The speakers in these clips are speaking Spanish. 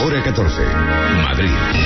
hora 14. Madrid.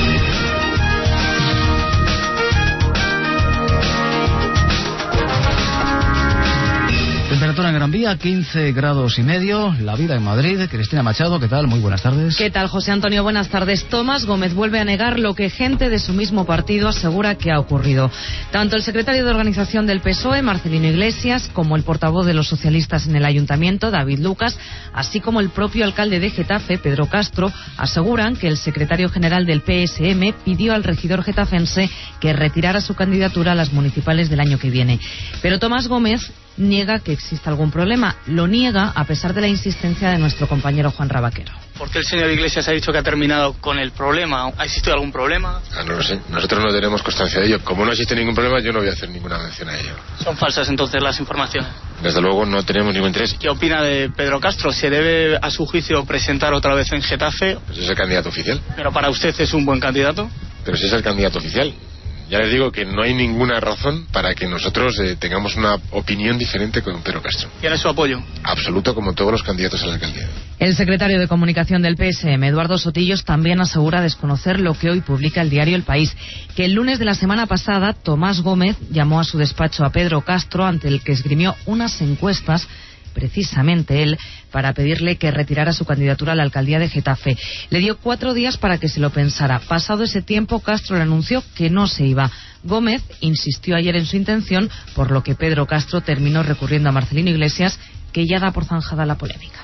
Temperatura en Gran Vía, 15 grados y medio. La vida en Madrid. Cristina Machado, ¿qué tal? Muy buenas tardes. ¿Qué tal, José Antonio? Buenas tardes. Tomás Gómez vuelve a negar lo que gente de su mismo partido asegura que ha ocurrido. Tanto el secretario de organización del PSOE, Marcelino Iglesias, como el portavoz de los socialistas en el ayuntamiento, David Lucas, así como el propio alcalde de Getafe, Pedro Castro, aseguran que el secretario general del PSM pidió al regidor getafense que retirara su candidatura a las municipales del año que viene. Pero Tomás Gómez niega que exista algún problema. Lo niega a pesar de la insistencia de nuestro compañero Juan Rabaquero. ¿Por qué el señor Iglesias ha dicho que ha terminado con el problema? ¿Ha existido algún problema? No lo sé. Nosotros no tenemos constancia de ello. Como no existe ningún problema, yo no voy a hacer ninguna mención a ello. ¿Son falsas entonces las informaciones? Desde luego no tenemos ningún interés. ¿Qué opina de Pedro Castro? ¿Se debe, a su juicio, presentar otra vez en Getafe? Pues es el candidato oficial. ¿Pero para usted es un buen candidato? Pero si es el candidato oficial. Ya les digo que no hay ninguna razón para que nosotros tengamos una opinión diferente con Pedro Castro. ¿Tiene su apoyo? Absoluto, como todos los candidatos a la alcaldía. El secretario de Comunicación del PSM, Eduardo Sotillos, también asegura desconocer lo que hoy publica el diario El País, que el lunes de la semana pasada Tomás Gómez llamó a su despacho a Pedro Castro, ante el que esgrimió unas encuestas, precisamente él, para pedirle que retirara su candidatura a la alcaldía de Getafe. Le dio 4 días para que se lo pensara. Pasado ese tiempo, Castro le anunció que no se iba. Gómez insistió ayer en su intención, por lo que Pedro Castro terminó recurriendo a Marcelino Iglesias, que ya da por zanjada la polémica.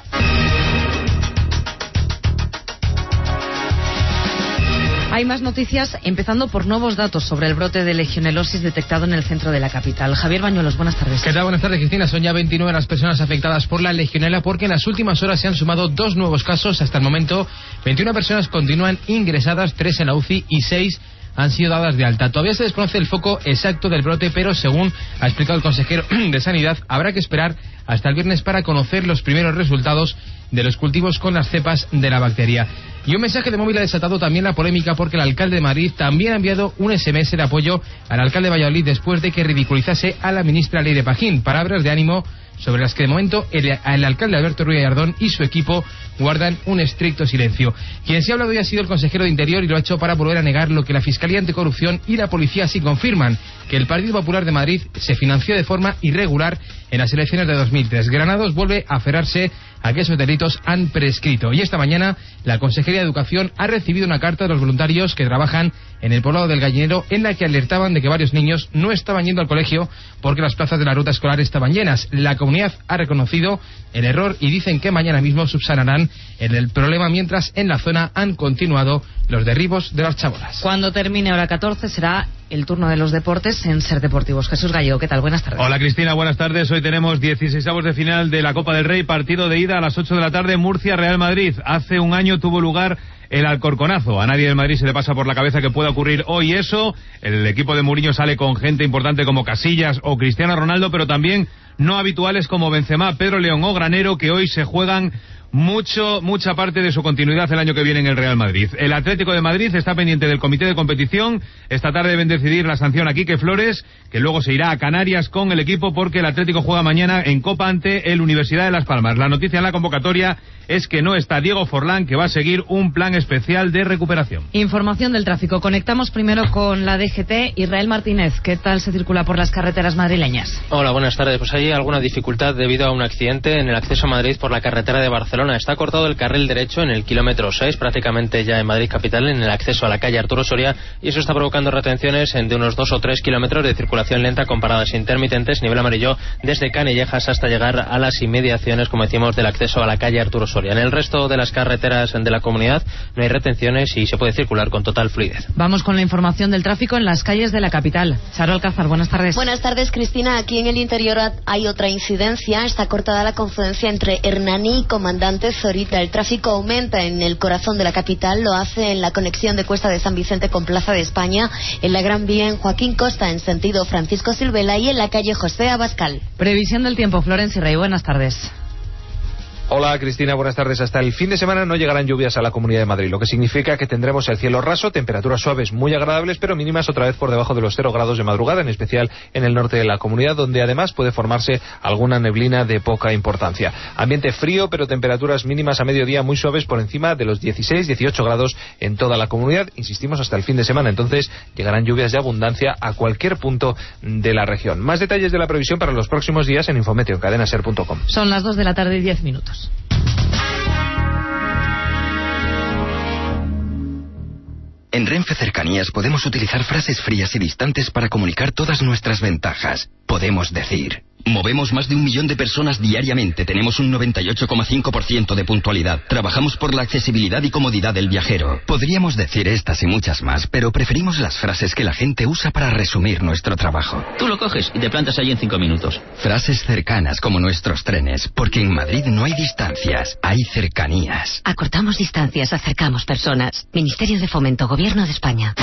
Hay más noticias, empezando por nuevos datos sobre el brote de legionelosis detectado en el centro de la capital. Javier Bañuelos, buenas tardes. ¿Qué tal? Buenas tardes, Cristina. Son ya 29 las personas afectadas por la legionela, porque en las últimas horas se han sumado 2 nuevos casos. Hasta el momento, 21 personas continúan ingresadas, 3 en la UCI y 6 han sido dadas de alta. Todavía se desconoce el foco exacto del brote, pero según ha explicado el consejero de Sanidad, habrá que esperar hasta el viernes para conocer los primeros resultados de los cultivos con las cepas de la bacteria. Y un mensaje de móvil ha desatado también la polémica, porque el alcalde de Madrid también ha enviado un SMS de apoyo al alcalde de Valladolid después de que ridiculizase a la ministra Leire Pajín. Palabras de ánimo sobre las que de momento el alcalde Alberto Ruiz Gallardón y su equipo guardan un estricto silencio. Quien sí ha hablado hoy ha sido el consejero de Interior, y lo ha hecho para volver a negar lo que la Fiscalía Anticorrupción y la policía sí confirman, que el Partido Popular de Madrid se financió de forma irregular en las elecciones de 2003. Granados vuelve a aferrarse a que esos delitos han prescrito. Y esta mañana la Consejería de Educación ha recibido una carta de los voluntarios que trabajan en el poblado del Gallinero, en la que alertaban de que varios niños no estaban yendo al colegio porque las plazas de la ruta escolar estaban llenas. La comunidad ha reconocido el error y dicen que mañana mismo subsanarán el problema, mientras en la zona han continuado los derribos de las chabolas. Cuando termine hora 14 será el turno de los deportes en Ser Deportivos. Jesús Gallego, ¿qué tal? Buenas tardes. Hola, Cristina, buenas tardes. Hoy tenemos 16avos de final de la Copa del Rey, partido de ida a las 8 de la tarde, Murcia-Real Madrid. Hace un año tuvo lugar el Alcorconazo. A nadie del Madrid se le pasa por la cabeza que pueda ocurrir hoy eso. El equipo de Mourinho sale con gente importante como Casillas o Cristiano Ronaldo, pero también no habituales como Benzema, Pedro León o Granero, que hoy se juegan mucha parte de su continuidad el año que viene en el Real Madrid. El Atlético de Madrid está pendiente del comité de competición. Esta tarde deben decidir la sanción a Quique Flores, que luego se irá a Canarias con el equipo, porque el Atlético juega mañana en Copa ante el Universidad de Las Palmas. La noticia en la convocatoria es que no está Diego Forlán, que va a seguir un plan especial de recuperación. Información del tráfico. Conectamos primero con la DGT. Israel Martínez, ¿qué tal se circula por las carreteras madrileñas? Hola, buenas tardes. Pues hay alguna dificultad debido a un accidente en el acceso a Madrid por la carretera de Barcelona. Está cortado el carril derecho en el kilómetro 6, prácticamente ya en Madrid capital, en el acceso a la calle Arturo Soria, y eso está provocando retenciones de unos 2 o 3 kilómetros de circulación lenta con paradas intermitentes, nivel amarillo desde Canillejas hasta llegar a las inmediaciones, como decimos, del acceso a la calle Arturo Soria. En el resto de las carreteras de la comunidad no hay retenciones y se puede circular con total fluidez. Vamos con la información del tráfico en las calles de la capital. Charo Alcázar, buenas tardes. Buenas tardes, Cristina. Aquí en el interior hay otra incidencia. Está cortada la confluencia entre Hernani y Comandante Zorita. El tráfico aumenta en el corazón de la capital. Lo hace en la conexión de Cuesta de San Vicente con Plaza de España, en la Gran Vía en Joaquín Costa en sentido Francisco Silvela y en la calle José Abascal. Previsión del tiempo, Florencia Rey, buenas tardes. Hola Cristina, buenas tardes. Hasta el fin de semana no llegarán lluvias a la Comunidad de Madrid, lo que significa que tendremos el cielo raso, temperaturas suaves muy agradables, pero mínimas otra vez por debajo de los 0 grados de madrugada, en especial en el norte de la comunidad, donde además puede formarse alguna neblina de poca importancia. Ambiente frío, pero temperaturas mínimas a mediodía muy suaves por encima de los 16-18 grados en toda la comunidad. Insistimos, hasta el fin de semana, entonces llegarán lluvias de abundancia a cualquier punto de la región. Más detalles de la previsión para los próximos días en Infometeo, en cadenaser.com. Son las 2 de la tarde y 10 minutos. En Renfe Cercanías podemos utilizar frases frías y distantes para comunicar todas nuestras ventajas. Podemos decir: movemos más de 1 millón de personas diariamente, tenemos un 98,5% de puntualidad, trabajamos por la accesibilidad y comodidad del viajero. Podríamos decir estas y muchas más, pero preferimos las frases que la gente usa para resumir nuestro trabajo. Tú lo coges y te plantas allí en 5 minutos. Frases cercanas como nuestros trenes, porque en Madrid no hay distancias, hay cercanías. Acortamos distancias, acercamos personas. Ministerio de Fomento, Gobierno de España.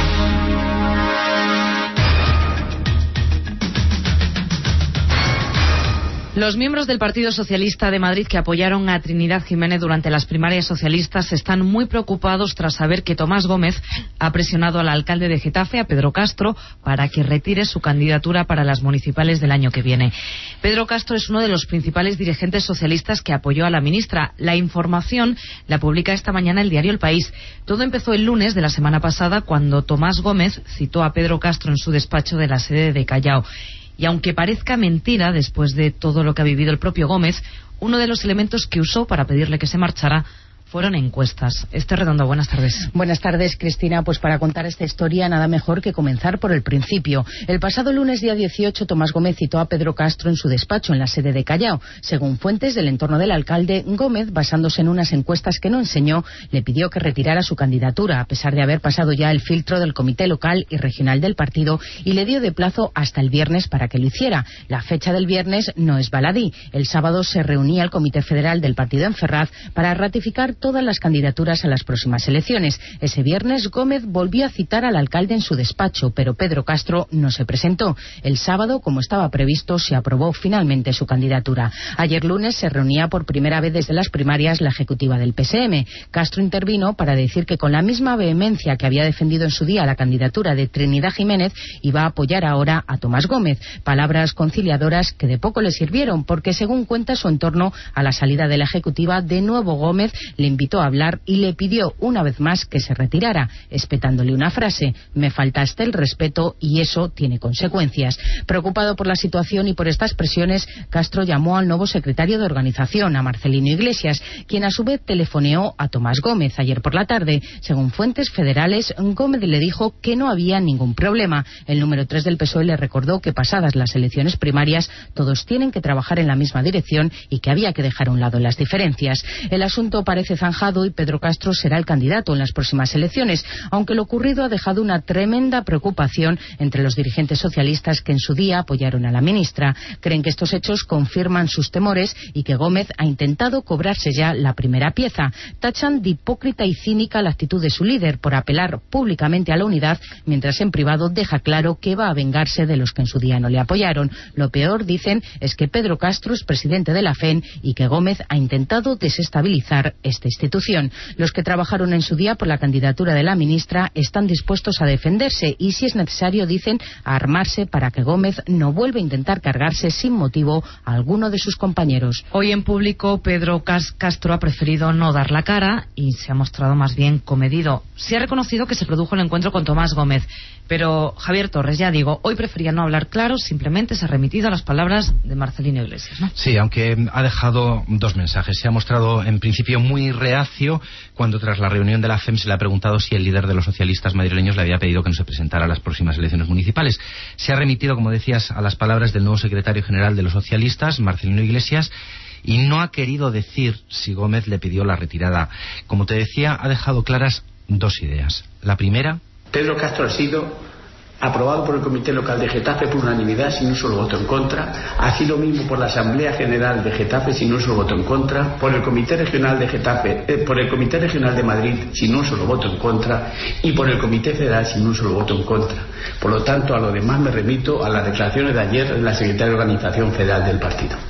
Los miembros del Partido Socialista de Madrid que apoyaron a Trinidad Jiménez durante las primarias socialistas están muy preocupados tras saber que Tomás Gómez ha presionado al alcalde de Getafe, a Pedro Castro, para que retire su candidatura para las municipales del año que viene. Pedro Castro es uno de los principales dirigentes socialistas que apoyó a la ministra. La información la publica esta mañana el diario El País. Todo empezó el lunes de la semana pasada, cuando Tomás Gómez citó a Pedro Castro en su despacho de la sede de Callao. Y aunque parezca mentira, después de todo lo que ha vivido el propio Gómez, uno de los elementos que usó para pedirle que se marchara fueron encuestas. Esther Redondo, buenas tardes. Buenas tardes, Cristina. Pues para contar esta historia, nada mejor que comenzar por el principio. El pasado lunes, día 18, Tomás Gómez citó a Pedro Castro en su despacho en la sede de Callao. Según fuentes del entorno del alcalde, Gómez, basándose en unas encuestas que no enseñó, le pidió que retirara su candidatura, a pesar de haber pasado ya el filtro del comité local y regional del partido, y le dio de plazo hasta el viernes para que lo hiciera. La fecha del viernes no es baladí. El sábado se reunía el comité federal del partido en Ferraz para ratificar todas las candidaturas a las próximas elecciones. Ese viernes Gómez volvió a citar al alcalde en su despacho, pero Pedro Castro no se presentó. El sábado, como estaba previsto, se aprobó finalmente su candidatura. Ayer lunes se reunía por primera vez desde las primarias la ejecutiva del PSM. Castro intervino para decir que con la misma vehemencia que había defendido en su día la candidatura de Trinidad Jiménez, iba a apoyar ahora a Tomás Gómez. Palabras conciliadoras que de poco le sirvieron, porque según cuenta su entorno, a la salida de la ejecutiva, de nuevo Gómez le invitó a hablar y le pidió una vez más que se retirara, espetándole una frase: me faltaste el respeto y eso tiene consecuencias. Preocupado por la situación y por estas presiones, Castro llamó al nuevo secretario de organización, a Marcelino Iglesias, quien a su vez telefoneó a Tomás Gómez ayer por la tarde. Según fuentes federales, Gómez le dijo que no había ningún problema. El número 3 del PSOE le recordó que pasadas las elecciones primarias todos tienen que trabajar en la misma dirección y que había que dejar a un lado las diferencias. El asunto parece zanjado y Pedro Castro será el candidato en las próximas elecciones, aunque lo ocurrido ha dejado una tremenda preocupación entre los dirigentes socialistas que en su día apoyaron a la ministra. Creen que estos hechos confirman sus temores y que Gómez ha intentado cobrarse ya la primera pieza. Tachan de hipócrita y cínica la actitud de su líder por apelar públicamente a la unidad, mientras en privado deja claro que va a vengarse de los que en su día no le apoyaron. Lo peor, dicen, es que Pedro Castro es presidente de la FEN y que Gómez ha intentado desestabilizar esta institución. Los que trabajaron en su día por la candidatura de la ministra están dispuestos a defenderse y, si es necesario, dicen, a armarse para que Gómez no vuelva a intentar cargarse sin motivo a alguno de sus compañeros. Hoy en público Pedro Castro ha preferido no dar la cara y se ha mostrado más bien comedido. Se ha reconocido que se produjo el encuentro con Tomás Gómez, pero Javier Torres, ya digo, hoy prefería no hablar claro, simplemente se ha remitido a las palabras de Marcelino Iglesias, ¿no? Sí, aunque ha dejado dos mensajes. Se ha mostrado en principio muy reacio cuando tras la reunión de la FEM se le ha preguntado si el líder de los socialistas madrileños le había pedido que no se presentara a las próximas elecciones municipales. Se ha remitido, como decías, a las palabras del nuevo secretario general de los socialistas, Marcelino Iglesias, y no ha querido decir si Gómez le pidió la retirada. Como te decía, ha dejado claras dos ideas. La primera: Pedro Castro ha sido aprobado por el Comité Local de Getafe por unanimidad sin un solo voto en contra, así lo mismo por la Asamblea General de Getafe sin un solo voto en contra, por el Comité Regional de Getafe, por el Comité Regional de Madrid sin un solo voto en contra y por el Comité Federal sin un solo voto en contra. Por lo tanto, a lo demás me remito a las declaraciones de ayer de la Secretaria de Organización Federal del partido.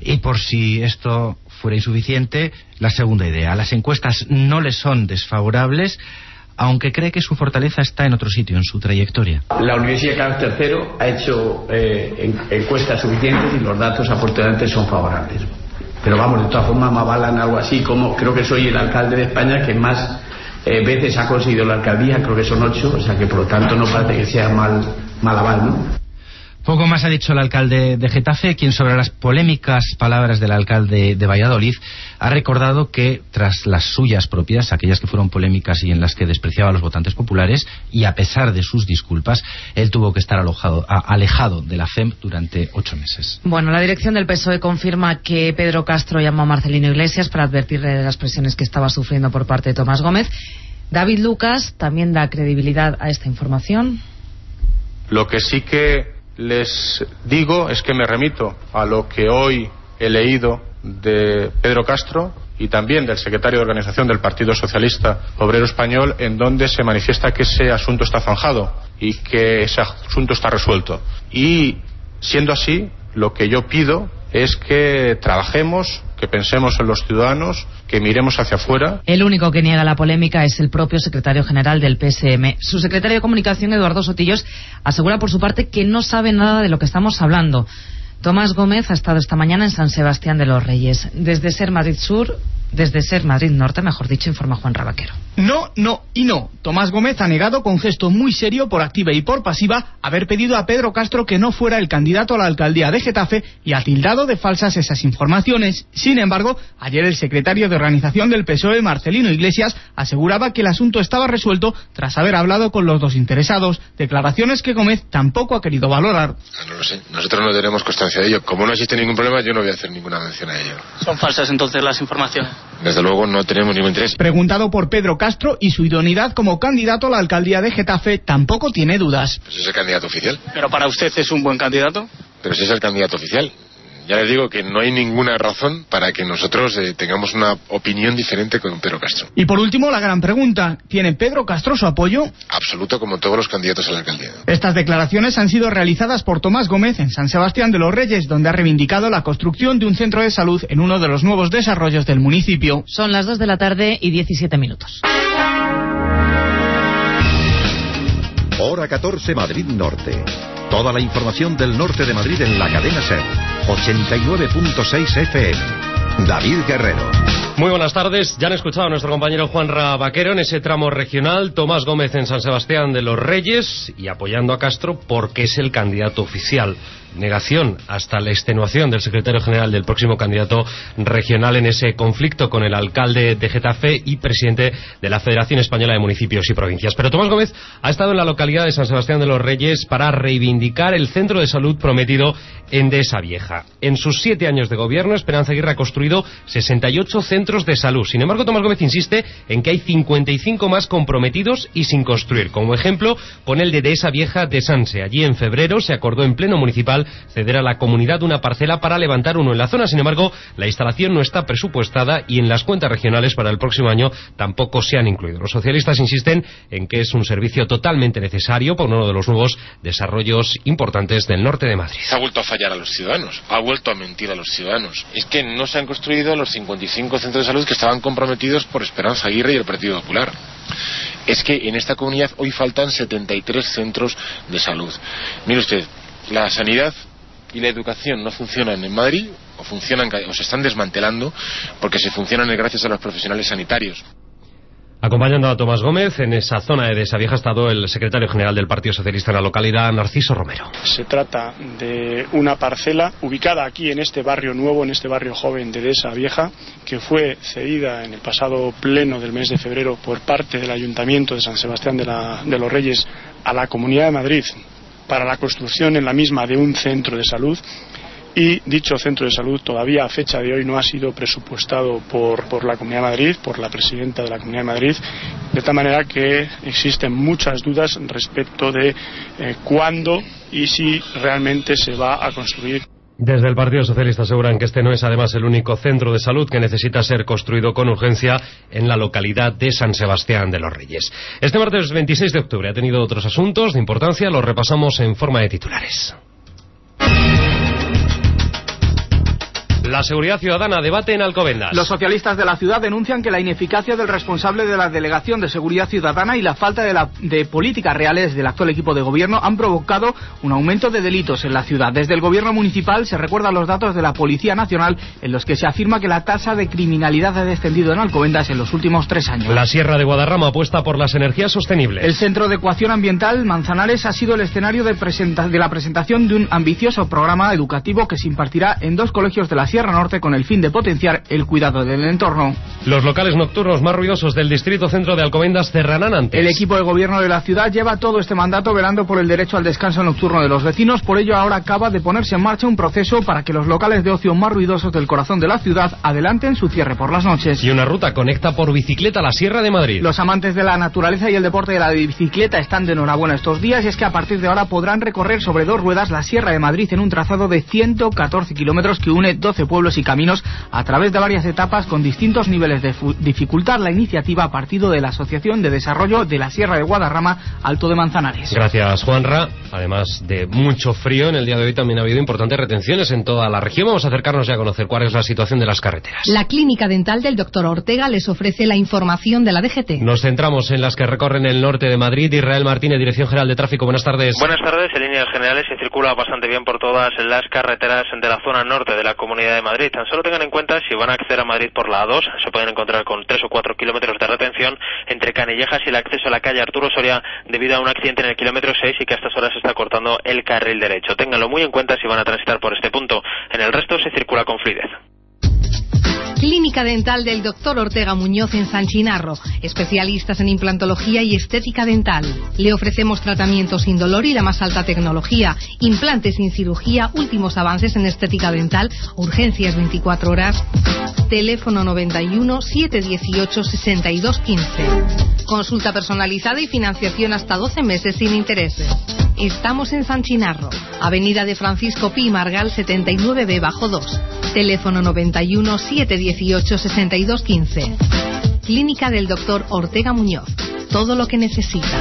Y por si esto fuera insuficiente, la segunda idea. Las encuestas no le son desfavorables, aunque cree que su fortaleza está en otro sitio, en su trayectoria. La Universidad Carlos III ha hecho encuestas suficientes y los datos afortunadamente son favorables. Pero vamos, de todas formas me avalan algo así como creo que soy el alcalde de España que más veces ha conseguido la alcaldía, creo que son 8, o sea que por lo tanto no parece que sea mal aval, ¿no? Poco más ha dicho el alcalde de Getafe, quien sobre las polémicas palabras del alcalde de Valladolid ha recordado que tras las suyas propias, aquellas que fueron polémicas y en las que despreciaba a los votantes populares, y a pesar de sus disculpas, él tuvo que estar alejado de la FEMP durante 8 meses. Bueno, la dirección del PSOE confirma que Pedro Castro llamó a Marcelino Iglesias para advertirle de las presiones que estaba sufriendo por parte de Tomás Gómez. David Lucas también da credibilidad a esta información. Lo que sí que les digo es que me remito a lo que hoy he leído de Pedro Castro y también del secretario de organización del Partido Socialista Obrero Español, en donde se manifiesta que ese asunto está zanjado y que ese asunto está resuelto. Y siendo así, lo que yo pido es que trabajemos, que pensemos en los ciudadanos, que miremos hacia afuera. El único que niega la polémica es el propio secretario general del PSM. Su secretario de Comunicación, Eduardo Sotillos, asegura por su parte que no sabe nada de lo que estamos hablando. Tomás Gómez ha estado esta mañana en San Sebastián de los Reyes. Desde Ser Madrid Norte, mejor dicho, informa Juan Rabaquero. No, no y no. Tomás Gómez ha negado con gesto muy serio, por activa y por pasiva, haber pedido a Pedro Castro que no fuera el candidato a la alcaldía de Getafe y ha tildado de falsas esas informaciones. Sin embargo, ayer el secretario de organización del PSOE, Marcelino Iglesias, aseguraba que el asunto estaba resuelto tras haber hablado con los dos interesados. Declaraciones que Gómez tampoco ha querido valorar. No lo sé. Nosotros no tenemos constancia de ello. Como no existe ningún problema, yo no voy a hacer ninguna mención a ello. ¿Son falsas entonces las informaciones? Desde luego no tenemos ningún interés. Preguntado por Pedro Castro y su idoneidad como candidato a la alcaldía de Getafe, tampoco tiene dudas. Pues es el candidato oficial. ¿Pero para usted es un buen candidato? Pero si es el candidato oficial. Ya les digo que no hay ninguna razón para que nosotros tengamos una opinión diferente con Pedro Castro. Y por último, la gran pregunta: ¿tiene Pedro Castro su apoyo? Absoluto, como todos los candidatos a la alcaldía. Estas declaraciones han sido realizadas por Tomás Gómez en San Sebastián de los Reyes, donde ha reivindicado la construcción de un centro de salud en uno de los nuevos desarrollos del municipio. Son las 2 de la tarde y 17 minutos. Hora 14, Madrid Norte. Toda la información del norte de Madrid en la cadena SER. 89.6 FM. David Guerrero. Muy buenas tardes. Ya han escuchado a nuestro compañero Juan Rabaquero en ese tramo regional. Tomás Gómez en San Sebastián de los Reyes y apoyando a Castro porque es el candidato oficial. Negación hasta la extenuación del secretario general del próximo candidato regional en ese conflicto con el alcalde de Getafe y presidente de la Federación Española de Municipios y Provincias. Pero Tomás Gómez ha estado en la localidad de San Sebastián de los Reyes para reivindicar el centro de salud prometido en Dehesa Vieja. En sus 7 años de gobierno, Esperanza Aguirre ha construido 68 centros de salud. Sin embargo, Tomás Gómez insiste en que hay 55 más comprometidos y sin construir. Como ejemplo, pone el de Dehesa Vieja de Sanse. Allí en febrero se acordó en pleno municipal ceder a la comunidad una parcela para levantar uno en la zona. Sin embargo, la instalación no está presupuestada y en las cuentas regionales para el próximo año tampoco se han incluido. Los socialistas insisten en que es un servicio totalmente necesario por uno de los nuevos desarrollos importantes del norte de Madrid. Ha vuelto a fallar a los ciudadanos, ha vuelto a mentir a los ciudadanos. Es que no se han construido los 55 centros de salud que estaban comprometidos por Esperanza Aguirre y el Partido Popular. Es que en esta comunidad hoy faltan 73 centros de salud. Mire usted, la sanidad y la educación no funcionan en Madrid o se están desmantelando porque se funcionan gracias a los profesionales sanitarios. Acompañando a Tomás Gómez en esa zona de Dehesa Vieja ha estado el secretario general del Partido Socialista en la localidad, Narciso Romero. Se trata de una parcela ubicada aquí en este barrio nuevo, en este barrio joven de Dehesa Vieja, que fue cedida en el pasado pleno del mes de febrero por parte del Ayuntamiento de San Sebastián de los Reyes a la Comunidad de Madrid para la construcción en la misma de un centro de salud, y dicho centro de salud todavía a fecha de hoy no ha sido presupuestado por la Comunidad de Madrid, por la presidenta de la Comunidad de Madrid, de tal manera que existen muchas dudas respecto de cuándo y si realmente se va a construir. Desde el Partido Socialista aseguran que este no es además el único centro de salud que necesita ser construido con urgencia en la localidad de San Sebastián de los Reyes. Este martes 26 de octubre ha tenido otros asuntos de importancia, los repasamos en forma de titulares. La seguridad ciudadana debate en Alcobendas. Los socialistas de la ciudad denuncian que la ineficacia del responsable de la Delegación de Seguridad Ciudadana y la falta de políticas reales del actual equipo de gobierno han provocado un aumento de delitos en la ciudad. Desde el gobierno municipal se recuerdan los datos de la Policía Nacional en los que se afirma que la tasa de criminalidad ha descendido en Alcobendas en los últimos 3 años. La Sierra de Guadarrama apuesta por las energías sostenibles. El Centro de Ecuación Ambiental Manzanares ha sido el escenario de la presentación de un ambicioso programa educativo que se impartirá en 2 colegios de la Sierra Norte con el fin de potenciar el cuidado del entorno. Los locales nocturnos más ruidosos del distrito centro de Alcobendas cerrarán antes. El equipo de gobierno de la ciudad lleva todo este mandato velando por el derecho al descanso nocturno de los vecinos. Por ello ahora acaba de ponerse en marcha un proceso para que los locales de ocio más ruidosos del corazón de la ciudad adelanten su cierre por las noches. Y una ruta conecta por bicicleta la Sierra de Madrid. Los amantes de la naturaleza y el deporte de la bicicleta están de enhorabuena estos días, y es que a partir de ahora podrán recorrer sobre 2 ruedas la Sierra de Madrid en un trazado de 114 kilómetros que une 12 pueblos y caminos a través de varias etapas con distintos niveles de dificultad. La iniciativa ha partido de la Asociación de Desarrollo de la Sierra de Guadarrama, Alto de Manzanares. Gracias, Juanra. Además de mucho frío, en el día de hoy también ha habido importantes retenciones en toda la región. Vamos a acercarnos ya a conocer cuál es la situación de las carreteras. La clínica dental del Dr. Ortega les ofrece la información de la DGT. Nos centramos en las que recorren el norte de Madrid. Israel Martínez, Dirección General de Tráfico. Buenas tardes. Buenas tardes. En líneas generales se circula bastante bien por todas las carreteras de la zona norte de la Comunidad de Madrid. Tan solo tengan en cuenta, si van a acceder a Madrid por la A2, se pueden encontrar con 3 o 4 kilómetros de retención entre Canillejas y el acceso a la calle Arturo Soria debido a un accidente en el kilómetro 6 y que a estas horas se está cortando el carril derecho. Ténganlo muy en cuenta si van a transitar por este punto. En el resto se circula con fluidez. Clínica dental del Dr. Ortega Muñoz en San Chinarro, especialistas en implantología y estética dental. Le ofrecemos tratamientos sin dolor y la más alta tecnología, implantes sin cirugía, últimos avances en estética dental, urgencias 24 horas. Teléfono 91 718 6215. Consulta personalizada y financiación hasta 12 meses sin intereses. Estamos en San Chinarro, Avenida de Francisco Pi Margal 79B/2. Teléfono 91 718 6215. Clínica del Dr. Ortega Muñoz. Todo lo que necesita.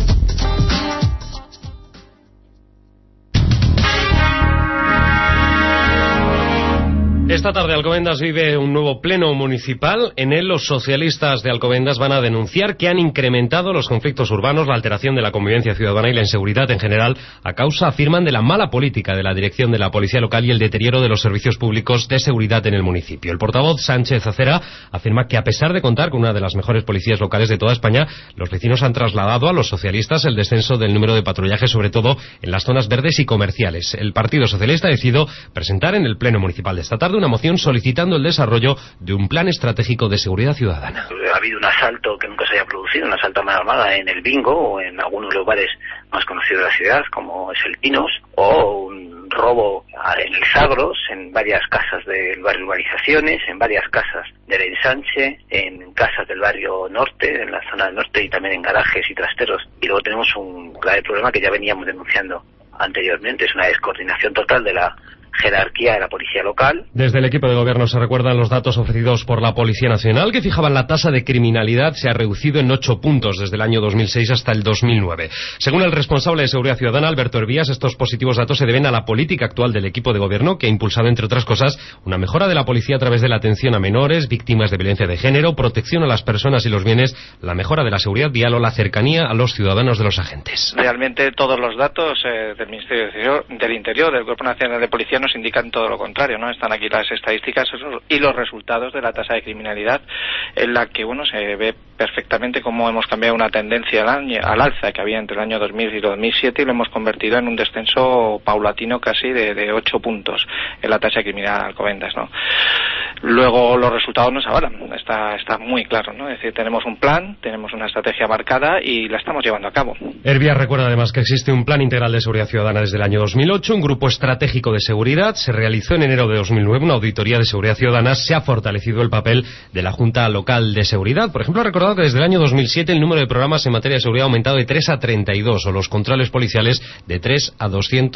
Esta tarde Alcobendas vive un nuevo pleno municipal. En él los socialistas de Alcobendas van a denunciar que han incrementado los conflictos urbanos, la alteración de la convivencia ciudadana y la inseguridad en general a causa, afirman, de la mala política de la dirección de la policía local y el deterioro de los servicios públicos de seguridad en el municipio. El portavoz Sánchez Acera afirma que a pesar de contar con una de las mejores policías locales de toda España, los vecinos han trasladado a los socialistas el descenso del número de patrullajes, sobre todo en las zonas verdes y comerciales. El Partido Socialista ha decidido presentar en el pleno municipal de esta tarde una moción solicitando el desarrollo de un plan estratégico de seguridad ciudadana. Ha habido un asalto que nunca se haya producido, un asalto a mano armada en el Bingo o en algunos de los bares más conocidos de la ciudad, como es el Pinos, o un robo en el Sagros, en varias casas del barrio Urbanizaciones, en varias casas del Ensanche, en casas del barrio Norte, en la zona del norte, y también en garajes y trasteros. Y luego tenemos un grave problema que ya veníamos denunciando anteriormente, es una descoordinación total de la jerarquía de la policía local. Desde el equipo de gobierno se recuerdan los datos ofrecidos por la Policía Nacional, que fijaban la tasa de criminalidad se ha reducido en 8 puntos desde el año 2006 hasta el 2009. Según el responsable de Seguridad Ciudadana, Alberto Hervías, estos positivos datos se deben a la política actual del equipo de gobierno, que ha impulsado, entre otras cosas, una mejora de la policía a través de la atención a menores, víctimas de violencia de género, protección a las personas y los bienes, la mejora de la seguridad vial o la cercanía a los ciudadanos de los agentes. Realmente todos los datos del Ministerio del Interior, del Cuerpo Nacional de Policía, nos indican todo lo contrario, ¿no? Están aquí las estadísticas y los resultados de la tasa de criminalidad, en la que, bueno, se ve perfectamente cómo hemos cambiado una tendencia al alza que había entre el año 2000 y 2007 y lo hemos convertido en un descenso paulatino casi de 8 puntos en la tasa de criminalidad en Alcobendas, ¿no? Luego los resultados nos avalan, está muy claro, ¿no? Es decir, tenemos un plan, tenemos una estrategia marcada y la estamos llevando a cabo. Hervías recuerda además que existe un plan integral de seguridad ciudadana desde el año 2008, un grupo estratégico de seguridad. Se realizó en enero de 2009 una auditoría de seguridad ciudadana. Se ha fortalecido el papel de la Junta Local de Seguridad. Por ejemplo, ha recordado recordado que desde el año 2007 el número de programas en materia de seguridad ha aumentado de 3 a 32, o los controles policiales de 3 a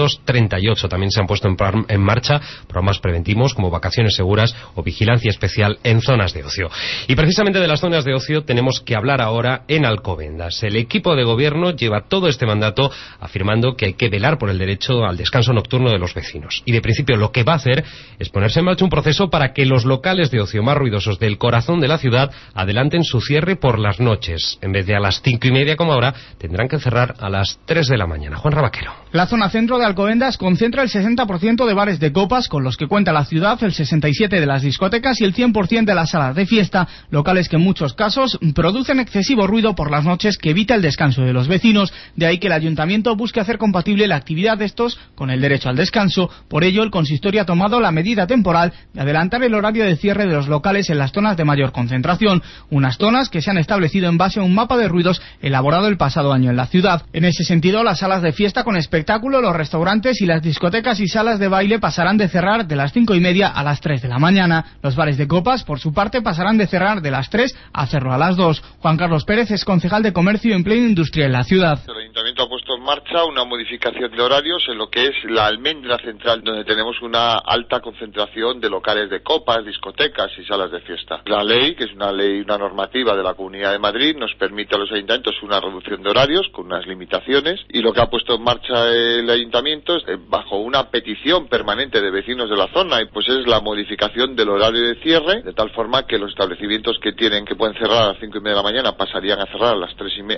238. También se han puesto en marcha programas preventivos como vacaciones seguras o vigilancia especial en zonas de ocio. Y precisamente de las zonas de ocio tenemos que hablar ahora en Alcobendas. El equipo de gobierno lleva todo este mandato afirmando que hay que velar por el derecho al descanso nocturno de los vecinos. Y de principio lo que va a hacer es ponerse en marcha un proceso para que los locales de ocio más ruidosos del corazón de la ciudad adelanten su cierre por las noches. En vez de a las 5:30 como ahora, tendrán que cerrar a las 3 de la mañana. Juan Rabaquero. La zona centro de Alcobendas concentra el 60% de bares de copas, con los que cuenta la ciudad, el 67% de las discotecas y el 100% de las salas de fiesta, locales que en muchos casos producen excesivo ruido por las noches que evita el descanso de los vecinos. De ahí que el ayuntamiento busque hacer compatible la actividad de estos con el derecho al descanso. Por ello, el consistorio ha tomado la medida temporal de adelantar el horario de cierre de los locales en las zonas de mayor concentración, unas zonas que se han establecido en base a un mapa de ruidos elaborado el pasado año en la ciudad. En ese sentido, las salas de fiesta con espectáculo, los restaurantes y las discotecas y salas de baile pasarán de cerrar de las 5:30 a las 3 de la mañana. Los bares de copas, por su parte, pasarán de cerrar de las 3 a cerrar a las 2. Juan Carlos Pérez es concejal de Comercio y Empleo e Industria en la ciudad. El Ayuntamiento ha puesto en marcha una modificación de horarios en lo que es la almendra central, donde tenemos una alta concentración de locales de copas, discotecas y salas de fiesta. La ley, que es una normativa de la Comunidad de Madrid, nos permite a los ayuntamientos una reducción de horarios con unas limitaciones, y lo que ha puesto en marcha el Ayuntamiento es, bajo una petición permanente de vecinos de la zona, y pues es la modificación del horario de cierre, de tal forma que los establecimientos que pueden cerrar a las 5:30 de la mañana pasarían a cerrar a las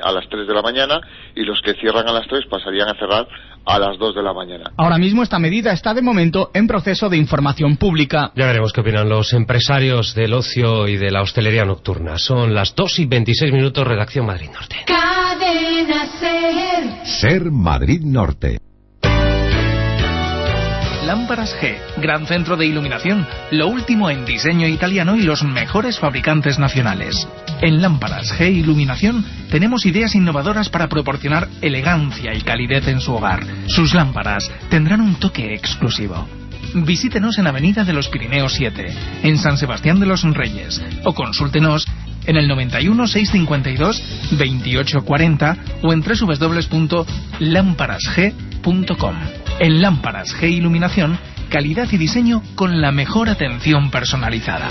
3 de la mañana, y los que cierran a las 3 pasarían a cerrar a las 2 de la mañana. Ahora mismo esta medida está de momento en proceso de información pública. Ya veremos qué opinan los empresarios del ocio y de la hostelería nocturna. Son las 2:26, redacción Madrid Norte. Cadena Ser. Ser Madrid Norte. Lámparas G, gran centro de iluminación, lo último en diseño italiano y los mejores fabricantes nacionales. En Lámparas G Iluminación tenemos ideas innovadoras para proporcionar elegancia y calidez en su hogar. Sus lámparas tendrán un toque exclusivo. Visítenos en Avenida de los Pirineos 7, en San Sebastián de los Reyes, o consúltenos en el 91 652 2840 o en www.lamparasg.com. En Lámparas G Iluminación, calidad y diseño con la mejor atención personalizada.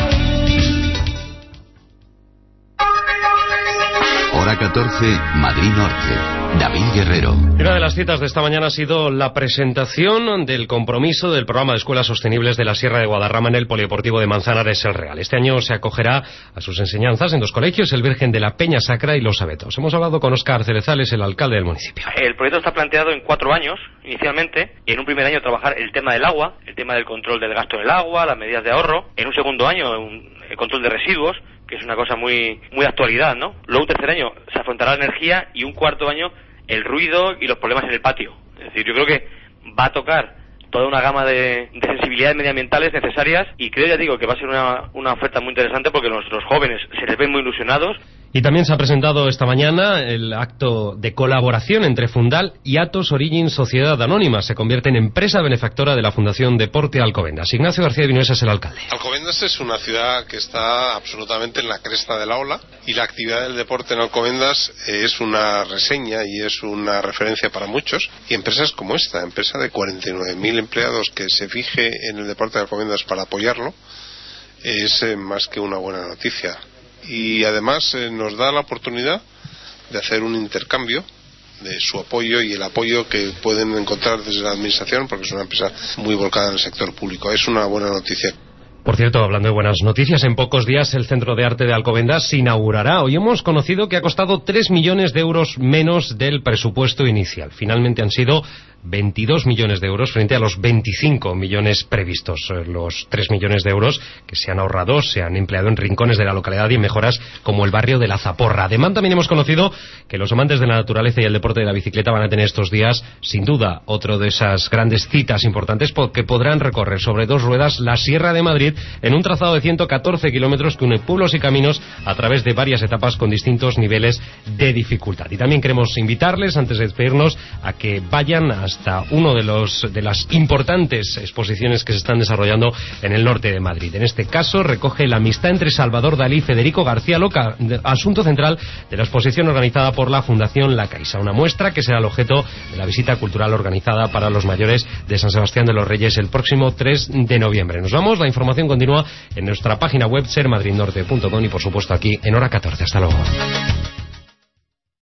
Hora 14, Madrid Norte. David Guerrero. Una de las citas de esta mañana ha sido la presentación del compromiso del programa de escuelas sostenibles de la Sierra de Guadarrama en el Polideportivo de Manzanares el Real. Este año se acogerá a sus enseñanzas en 2 colegios, el Virgen de la Peña Sacra y Los Abetos. Hemos hablado con Óscar Cerezales, el alcalde del municipio. El proyecto está planteado en 4 años, inicialmente, y en un primer año trabajar el tema del agua, el tema del control del gasto del agua, las medidas de ahorro. En un segundo año, el control de residuos, que es una cosa muy de actualidad, ¿no? Luego un tercer año se afrontará la energía, y un cuarto año el ruido y los problemas en el patio. Es decir, yo creo que va a tocar toda una gama de sensibilidades medioambientales necesarias, y creo, ya digo, que va a ser una oferta muy interesante porque nuestros jóvenes se les ven muy ilusionados. Y también se ha presentado esta mañana el acto de colaboración entre Fundal y Atos Origin Sociedad Anónima. Se convierte en empresa benefactora de la Fundación Deporte Alcobendas. Ignacio García de Vinuesa es el alcalde. Alcobendas es una ciudad que está absolutamente en la cresta de la ola, y la actividad del deporte en Alcobendas es una reseña y es una referencia para muchos. Y empresas como esta, empresa de 49.000 empleados, que se fije en el deporte de Alcobendas para apoyarlo, es más que una buena noticia. Y además nos da la oportunidad de hacer un intercambio de su apoyo y el apoyo que pueden encontrar desde la administración, porque es una empresa muy volcada en el sector público. Es una buena noticia. Por cierto, hablando de buenas noticias, en pocos días el Centro de Arte de Alcobendas se inaugurará. Hoy hemos conocido que ha costado 3 millones de euros menos del presupuesto inicial. Finalmente han sido 22 millones de euros frente a los 25 millones previstos. Los 3 millones de euros que se han ahorrado se han empleado en rincones de la localidad y en mejoras como el barrio de La Zaporra. Además, también hemos conocido que los amantes de la naturaleza y el deporte de la bicicleta van a tener estos días, sin duda, otro de esas grandes citas importantes, porque podrán recorrer sobre 2 ruedas la Sierra de Madrid en un trazado de 114 kilómetros que une pueblos y caminos a través de varias etapas con distintos niveles de dificultad. Y también queremos invitarles, antes de despedirnos, a que vayan a uno de las importantes exposiciones que se están desarrollando en el norte de Madrid. En este caso recoge la amistad entre Salvador Dalí y Federico García Lorca, asunto central de la exposición organizada por la Fundación La Caixa, una muestra que será el objeto de la visita cultural organizada para los mayores de San Sebastián de los Reyes el próximo 3 de noviembre. Nos vamos, la información continúa en nuestra página web sermadridnorte.com y por supuesto aquí en Hora 14. Hasta luego.